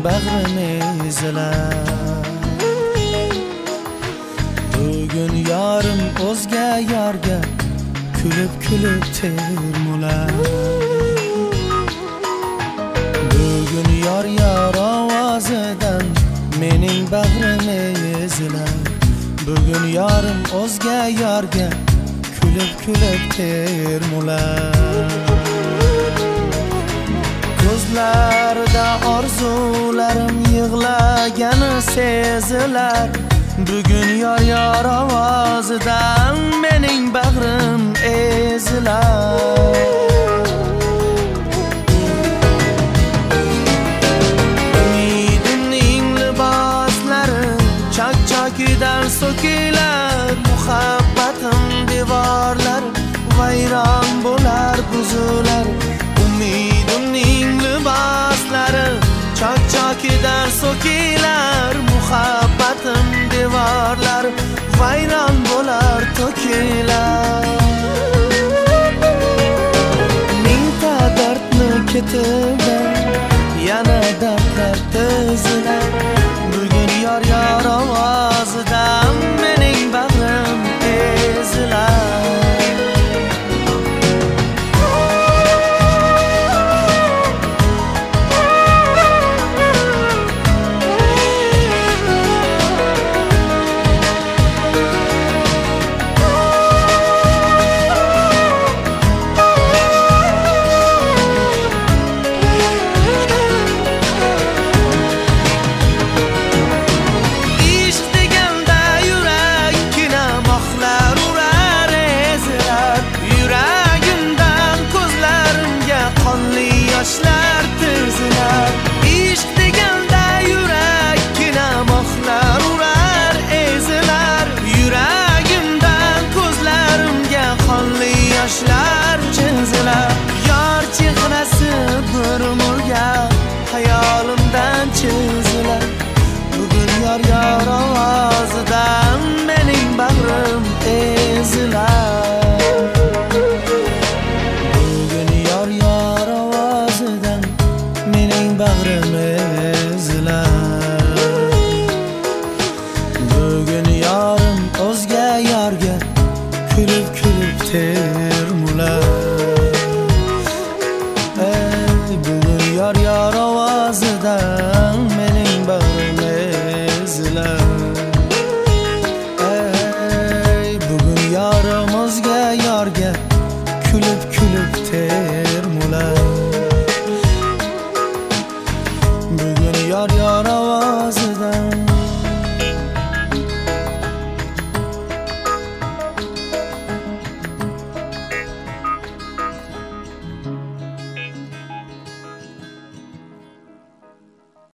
bag'rini ezilar. Bugun yorim o'zga yorga kulib termular. Bugun yor ovozidan mening bag'rim ezilar. Bugun yorim o'zga yorga kulib termular. Ko'zlarida orzularim yig'lagani sezilar. Bugun yor ovozidan mening bag'rim ezilar. Umidimning liboslari chak-chakidan so'kilar. Muhabbatim devorlari vayron bo'lar, buzilar. Umidimning liboslari chak-chakidan so'kilar. Muhabbatim devorlari vayron bo'lar, to'kilar. Mingta dardni ketidan yana dardlar tizilar. Bugun yor ovozidan mening bag'rim ezilar. Yoshlar tizilar. Ishq deganda yurakkina mohlar urar, ezilar. Yuragimdan ko'zlarimga qonli yoshlar chizilar. Yor chehrasi bir murga hayolimdan chizilar. Bugun yor ovozi